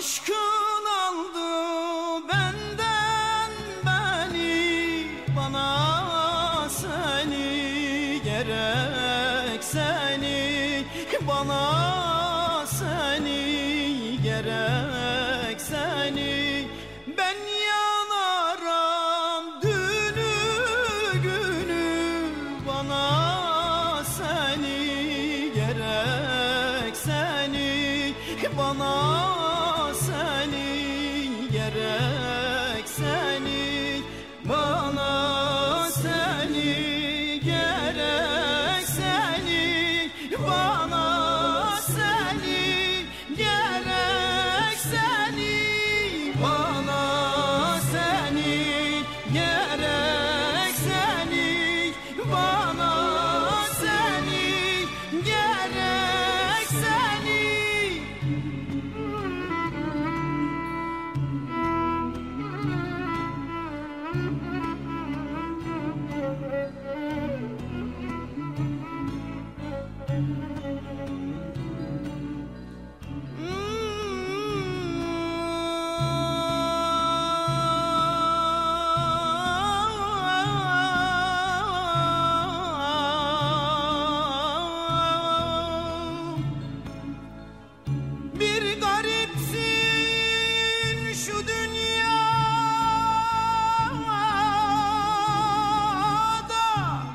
Aşkın aldı benden beni, bana seni gerek seni, bana seni gerek seni. Ben yanarım dünü günü, bana seni gerek seni, bana seni gerek seni, bana seni gerek seni, bana seni gerek seni, bana seni gerek seni, bana seni gerek seni. Bir garipsin şu dünyada,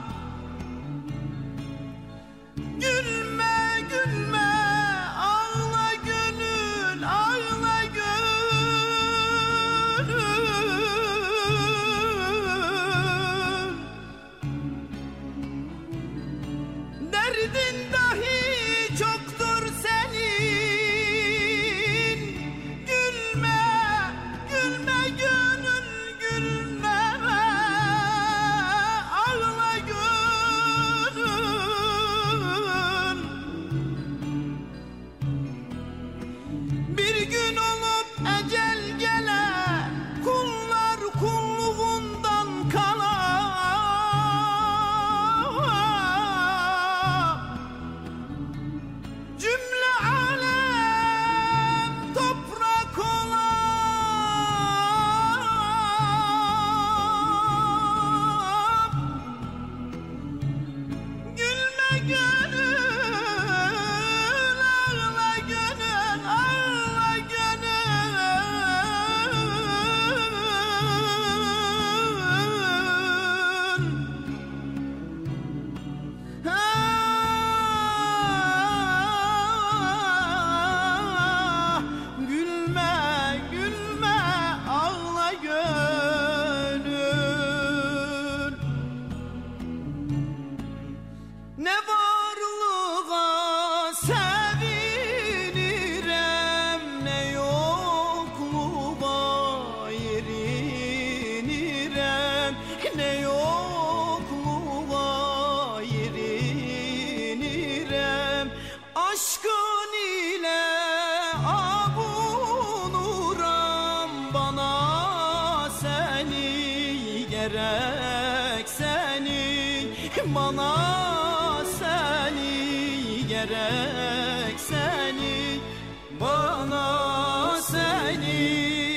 gülme gülme ağla gönül, ağla gönül. Derdin dahi çoktur senin, gülme gülme gönül gülme, ağla gönül. Bir gün olup ecel gele, kullar kulluğundan kalar. Cümle alem toprak olar. Gülme gönül, ağla gönül, ağla gönül. Gülme gülme ağla gönül. Ne varlığa sevinirem, ne yokluğa yerinirem, ne yokluğa yerinirem. Aşkın ile avunuram, bana seni gerek seni, bana seni gerek seni, bana seni